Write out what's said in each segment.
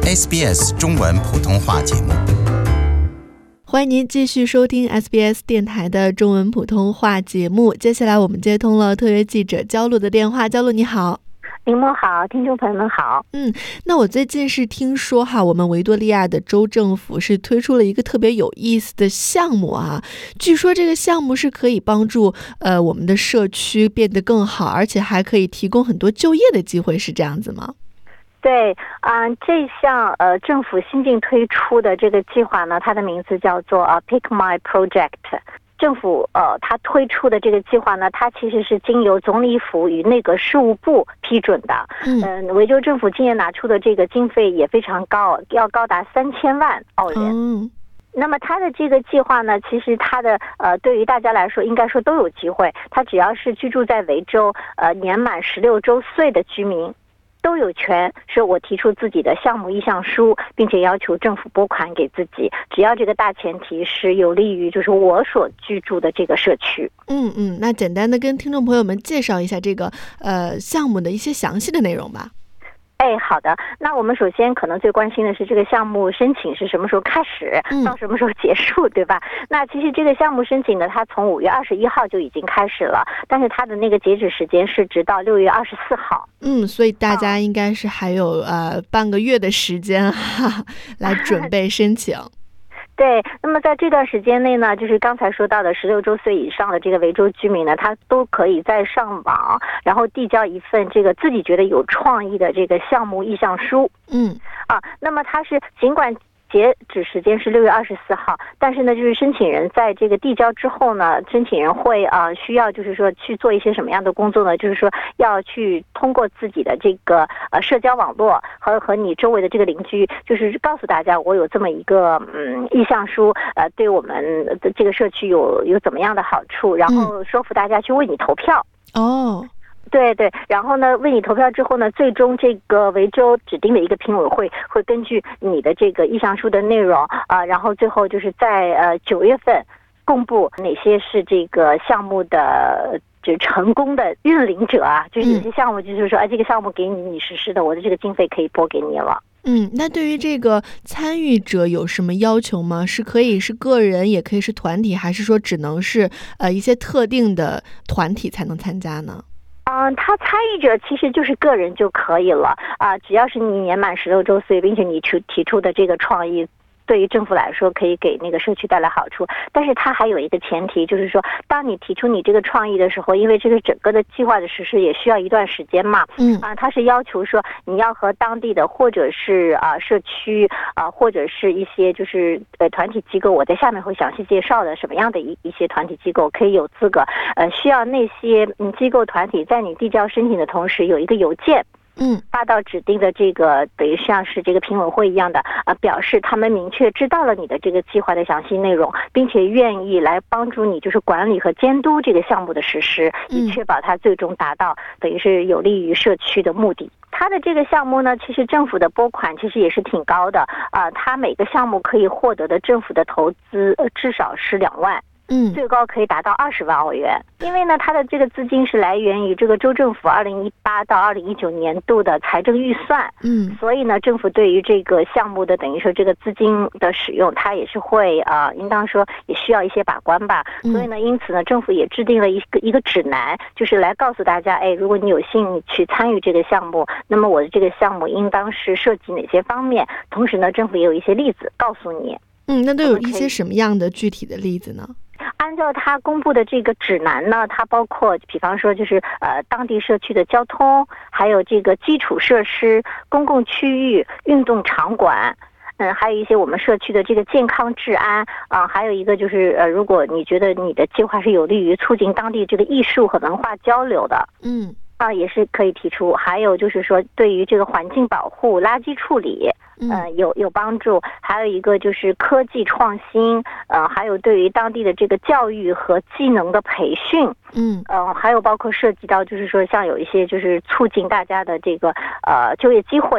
SBS 中文普通话节目。 欢迎您继续收听 SBS 电台的中文普通话节目。接下来我们接通了特约记者焦露的电话。焦露你好。 林梦好，听众朋友们好。 那我最近是听说我们维多利亚的州政府是推出了一个特别有意思的项目啊。据说这个项目是可以帮助我们的社区变得更好，而且还可以提供很多就业的机会，是这样子吗？ 对这项政府新近推出的这个计划呢，它的名字叫做Pick My Project。政府它推出的这个计划呢，它其实是经由总理府与内阁事务部批准的。维州政府今年拿出的这个经费也非常高，要高达3000万澳元。那么它的这个计划呢，其实它的对于大家来说应该说都有机会。它只要是居住在维州年满16周岁的居民，都有权说我提出自己的项目意向书，并且要求政府拨款给自己，只要这个大前提是有利于就是我所居住的这个社区。 那简单的跟听众朋友们介绍一下这个项目的一些详细的内容吧。 好的。那我们首先可能最关心的是这个项目申请是什么时候开始，到什么时候结束，对吧？那其实这个项目申请呢，它从5月21号就已经开始了，但是它的那个截止时间是直到6月24号。 所以大家应该是还有半个月的时间来准备申请。 对，那么在这段时间内呢，就是刚才说到的16周岁以上的这个维州居民呢，他都可以在上网，然后递交一份这个自己觉得有创意的这个项目意向书。那么他是尽管截止时间是6月24号，但是呢，就是申请人在这个递交之后呢，申请人会需要就是说去做一些什么样的工作呢？就是说要去通过自己的这个社交网络和你周围的这个邻居，就是告诉大家我有这么一个意向书，对我们的这个社区有怎么样的好处，然后说服大家去为你投票。对，然后呢，为你投票之后呢，最终这个维州指定的一个评委会会根据你的这个意向书的内容然后最后就是在9月份公布哪些是这个项目的就是成功的认领者就是有些项目就是说这个项目给你实施的，我的这个经费可以拨给你了。 那对于这个参与者有什么要求吗？是可以是个人，也可以是团体，还是说只能是一些特定的团体才能参加呢？ 他参与者其实就是个人就可以了只要是你年满16周岁，并且你提出的这个创意对于政府来说可以给那个社区带来好处，但是它还有一个前提，就是说当你提出你这个创意的时候，因为这个整个的计划的实施也需要一段时间嘛，它是要求说你要和当地的或者是社区或者是一些就是团体机构，我在下面会详细介绍的什么样的一些团体机构可以有资格需要那些机构团体在你递交申请的同时有一个邮件发到指定的这个等于像是这个评委会一样的表示他们明确知道了你的这个计划的详细内容，并且愿意来帮助你就是管理和监督这个项目的实施，以确保它最终达到等于是有利于社区的目的。它的这个项目呢，其实政府的拨款其实也是挺高的它每个项目可以获得的政府的投资至少是2万。最高可以达到20万澳元，因为呢，它的这个资金是来源于这个州政府2018到2019年度的财政预算，所以呢，政府对于这个项目的等于说这个资金的使用，它也是会应当说也需要一些把关吧，所以呢，因此呢，政府也制定了一个指南，就是来告诉大家，如果你有兴趣参与这个项目，那么我的这个项目应当是涉及哪些方面，同时呢，政府也有一些例子告诉你。 那都有一些什么样的具体的例子呢？ 按照他公布的这个指南呢，它包括比方说就是当地社区的交通，还有这个基础设施、公共区域、运动场馆，还有一些我们社区的这个健康治安还有一个就是如果你觉得你的计划是有利于促进当地这个艺术和文化交流的，也是可以提出。还有就是说对于这个环境保护、垃圾处理有帮助，还有一个就是科技创新还有对于当地的这个教育和技能的培训还有包括涉及到就是说像有一些就是促进大家的这个就业机会的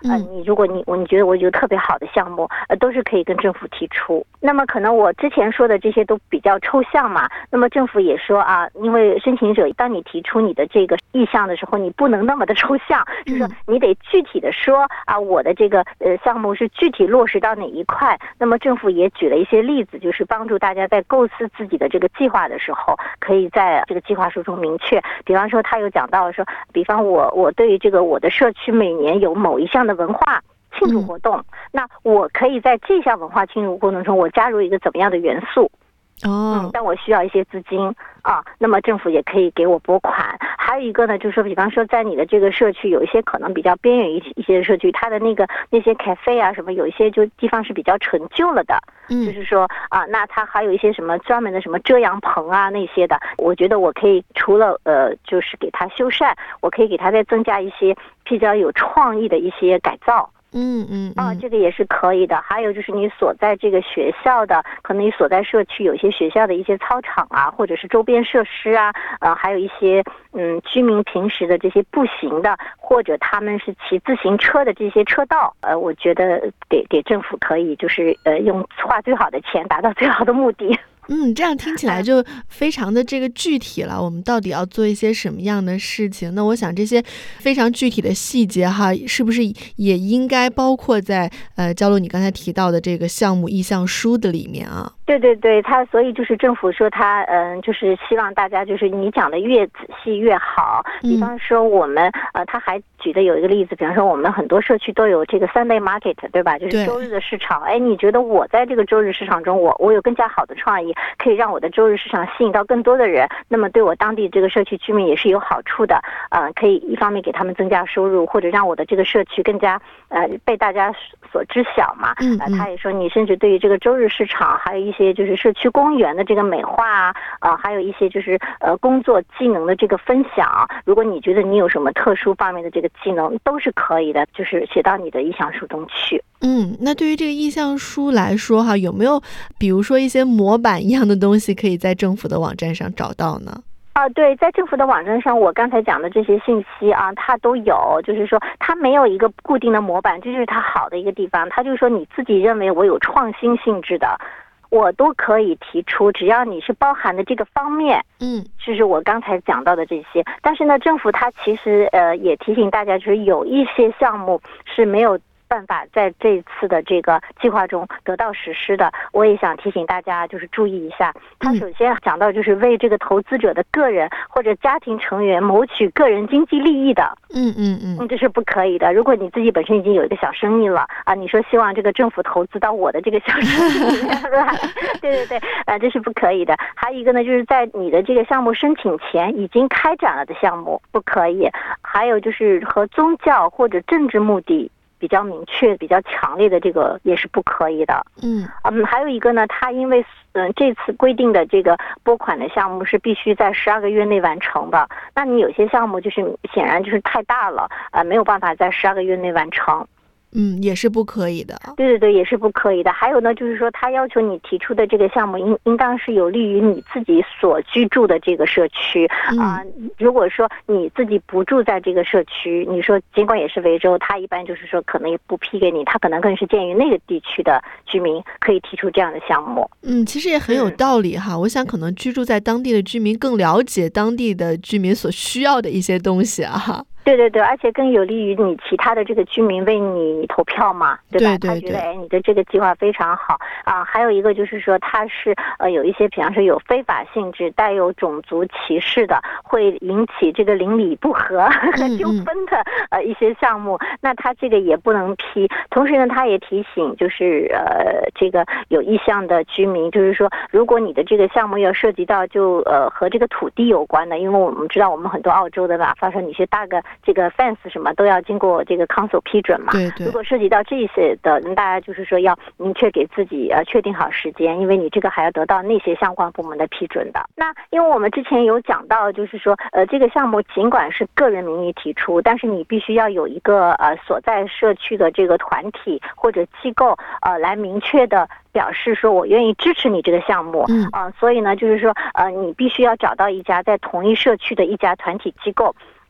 如果你觉得我有特别好的项目，都是可以跟政府提出。那么可能我之前说的这些都比较抽象嘛，那么政府也说啊，因为申请者当你提出你的这个意向的时候，你不能那么的抽象，就是说你得具体的说啊，我的这个项目是具体落实到哪一块。那么政府也举了一些例子，就是帮助大家在构思自己的这个计划的时候，可以在这个计划书中明确。比方说他有讲到说，比方我对于这个我的社区每年有某一项的文化庆祝活动，那我可以在这项文化庆祝过程中，我加入一个怎么样的元素？但我需要一些资金啊，那么政府也可以给我拨款。还有一个呢，就是说，比方说在你的这个社区有一些可能比较边缘一些社区，它的那些 cafe 啊什么，有一些就地方是比较陈旧了的，就是说啊，那它还有一些什么专门的什么遮阳棚啊那些的，我觉得我可以除了就是给它修缮，我可以给它再增加一些比较有创意的一些改造。这个也是可以的。还有就是你所在这个学校的，可能你所在社区有些学校的一些操场啊，或者是周边设施啊，还有一些居民平时的这些步行的，或者他们是骑自行车的这些车道，我觉得给政府可以就是用花最好的钱达到最好的目的。 这样听起来就非常的这个具体了，我们到底要做一些什么样的事情？那我想这些非常具体的细节哈，是不是也应该包括在焦露你刚才提到的这个项目意向书的里面啊？ 对对对，他所以就是政府说他就是希望大家就是你讲的越仔细越好。比方说我们他还举的有一个例子，比方说我们很多社区都有这个 Sunday Market， 对吧？就是周日的市场。你觉得我在这个周日市场中，我有更加好的创意，可以让我的周日市场吸引到更多的人，那么对我当地这个社区居民也是有好处的。可以一方面给他们增加收入，或者让我的这个社区更加被大家所知晓嘛。他也说你甚至对于这个周日市场，还有一些就是社区公园的这个美化还有一些就是工作技能的这个分享，如果你觉得你有什么特殊方面的这个技能，都是可以的，就是写到你的意向书中去。 那对于这个意向书来说哈，有没有比如说一些模板一样的东西可以在政府的网站上找到呢？ 对，在政府的网站上，我刚才讲的这些信息啊，它都有，就是说它没有一个固定的模板，这就是它好的一个地方。它就是说你自己认为我有创新性质的，我都可以提出，只要你是包含的这个方面，就是我刚才讲到的这些。但是呢，政府它其实也提醒大家，就是有一些项目是没有办法在这次的这个计划中得到实施的，我也想提醒大家就是注意一下。他首先讲到就是为这个投资者的个人或者家庭成员谋取个人经济利益的，这是不可以的。如果你自己本身已经有一个小生意了你说希望这个政府投资到我的这个小生意里面，是吧？对，这是不可以的。还有一个呢，就是在你的这个项目申请前已经开展了的项目不可以。还有就是和宗教或者政治目的比较明确、比较强烈的这个也是不可以的。还有一个呢，它因为这次规定的这个拨款的项目是必须在12个月内完成的，那你有些项目就是显然就是太大了，没有办法在12个月内完成。 也是不可以的。 对，也是不可以的。还有呢，就是说他要求你提出的这个项目应当是有利于你自己所居住的这个社区如果说你自己不住在这个社区，你说尽管也是维州，他一般就是说可能也不批给你，他可能更是鉴于那个地区的居民可以提出这样的项目。 其实也很有道理哈。我想可能居住在当地的居民更了解当地的居民所需要的一些东西啊。 对，而且更有利于你其他的这个居民为你投票嘛，对吧？他觉得你的这个计划非常好还有一个就是说它是有一些比方说有非法性质、带有种族歧视的，会引起这个邻里不和和纠纷的一些项目，那他这个也不能批。同时呢，他也提醒就是这个有意向的居民，就是说如果你的这个项目要涉及到就和这个土地有关的，因为我们知道我们很多澳洲的吧，发生你去搭个这个 fence 什么都要经过这个 council 批准嘛。 对， 如果涉及到这些的，大家就是说要明确给自己确定好时间，因为你这个还要得到那些相关部门的批准的。那因为我们之前有讲到，就是说这个项目尽管是个人名义提出，但是你必须要有一个所在社区的这个团体或者机构来明确的表示说我愿意支持你这个项目所以呢就是说你必须要找到一家在同一社区的一家团体机构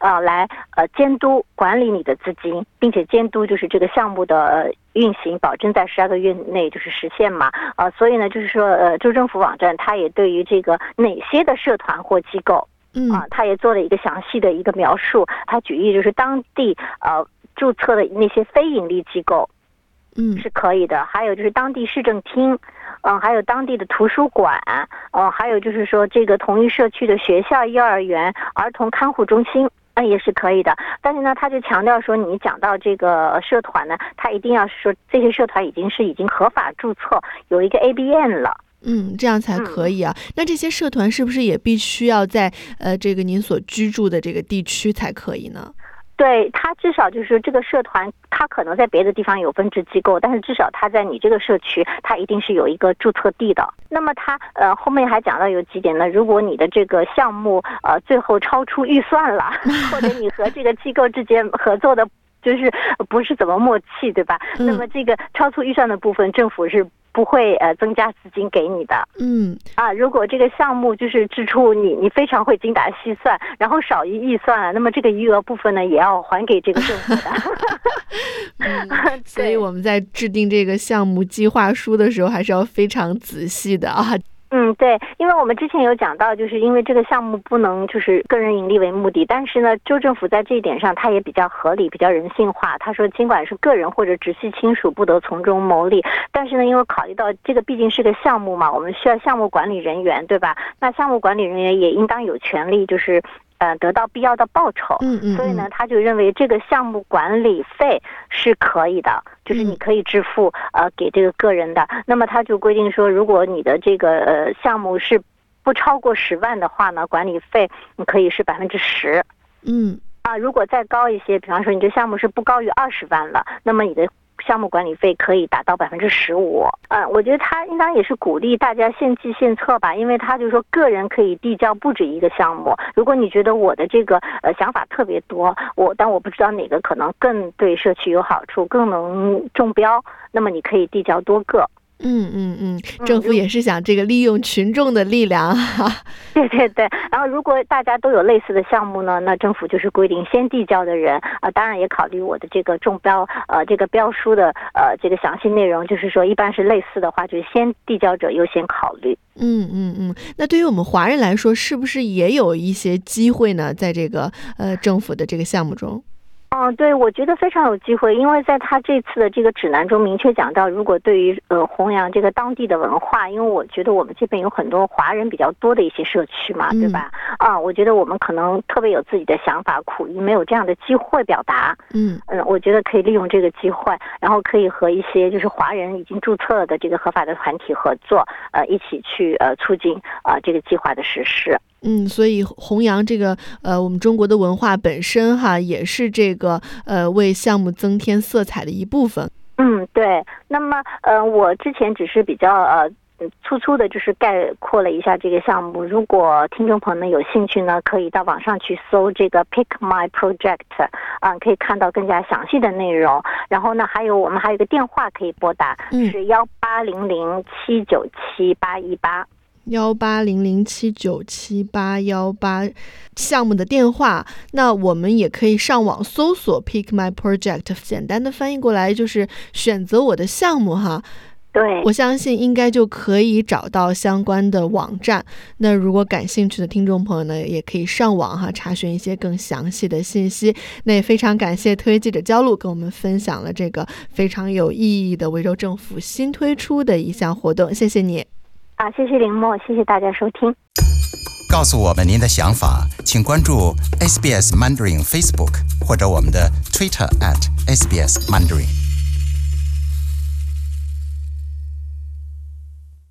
来监督管理你的资金，并且监督就是这个项目的运行，保证在12个月内就是实现嘛。所以呢，就是说州政府网站它也对于这个哪些的社团或机构，它也做了一个详细的一个描述。它举例就是当地注册的那些非盈利机构，是可以的。还有就是当地市政厅，还有当地的图书馆，还有就是说这个同一社区的学校、幼儿园、儿童看护中心，也是可以的。但是呢，他就强调说，你讲到这个社团呢，他一定要是说这些社团已经合法注册，有一个 ABN 了。 这样才可以啊。那这些社团是不是也必须要在这个您所居住的这个地区才可以呢？ 对，它至少就是这个社团，它可能在别的地方有分支机构，但是至少它在你这个社区，它一定是有一个注册地的。那么它后面还讲到有几点呢？如果你的这个项目最后超出预算了，或者你和这个机构之间合作的就是不是怎么默契，对吧？那么这个超出预算的部分，政府是不会增加资金给你的。如果这个项目就是支出你非常会精打细算，然后少于预算了，那么这个余额部分呢也要还给这个政府的。 所以我们在制定这个项目计划书的时候还是要非常仔细的啊。 对，因为我们之前有讲到，就是因为这个项目不能就是个人盈利为目的，但是呢，州政府在这一点上它也比较合理，比较人性化。他说，尽管是个人或者直系亲属不得从中牟利，但是呢，因为考虑到这个毕竟是个项目嘛，我们需要项目管理人员，对吧？那项目管理人员也应当有权利，就是得到必要的报酬。所以呢，他就认为这个项目管理费是可以的，就是你可以支付给这个个人的。那么他就规定说，如果你的这个项目是不超过10万的话呢，管理费你可以是10%。如果再高一些，比方说你这项目是不高于20万了，那么你的项目管理费可以达到15%。我觉得他应当也是鼓励大家献计献策吧，因为他就说个人可以递交不止一个项目。如果你觉得我的这个想法特别多，但我不知道哪个可能更对社区有好处，更能中标，那么你可以递交多个。 政府也是想这个利用群众的力量哈。 对。然后如果大家都有类似的项目呢，那政府就是规定先递交的人当然也考虑我的这个中标这个标书的这个详细内容，就是说一般是类似的话，就是先递交者优先考虑。 那对于我们华人来说，是不是也有一些机会呢？在这个政府的这个项目中？ 对，我觉得非常有机会，因为在他这次的这个指南中明确讲到，如果对于弘扬这个当地的文化，因为我觉得我们这边有很多华人比较多的一些社区嘛，对吧？我觉得我们可能特别有自己的想法，苦于没有这样的机会表达。我觉得可以利用这个机会，然后可以和一些就是华人已经注册的这个合法的团体合作，一起去促进这个计划的实施。 所以弘扬这个我们中国的文化本身哈，也是这个为项目增添色彩的一部分。 对。那么我之前只是比较粗粗的就是概括了一下这个项目，如果听众朋友们有兴趣呢，可以到网上去搜这个 Pick My Project，可以看到更加详细的内容。然后呢，我们还有一个电话可以拨打，是1800797818。 1800797818项目的电话。那我们也可以上网搜索 Pick My Project， 简单的翻译过来就是选择我的项目哈。 对， 我相信应该就可以找到相关的网站。那如果感兴趣的听众朋友呢，也可以上网哈，查询一些更详细的信息。那也非常感谢特约记者焦露跟我们分享了这个非常有意义的维州政府新推出的一项活动，谢谢你。 谢谢林默，谢谢大家收听。 告诉我们您的想法，请关注 SBS Mandarin Facebook 或者我们的 Twitter @SBS Mandarin。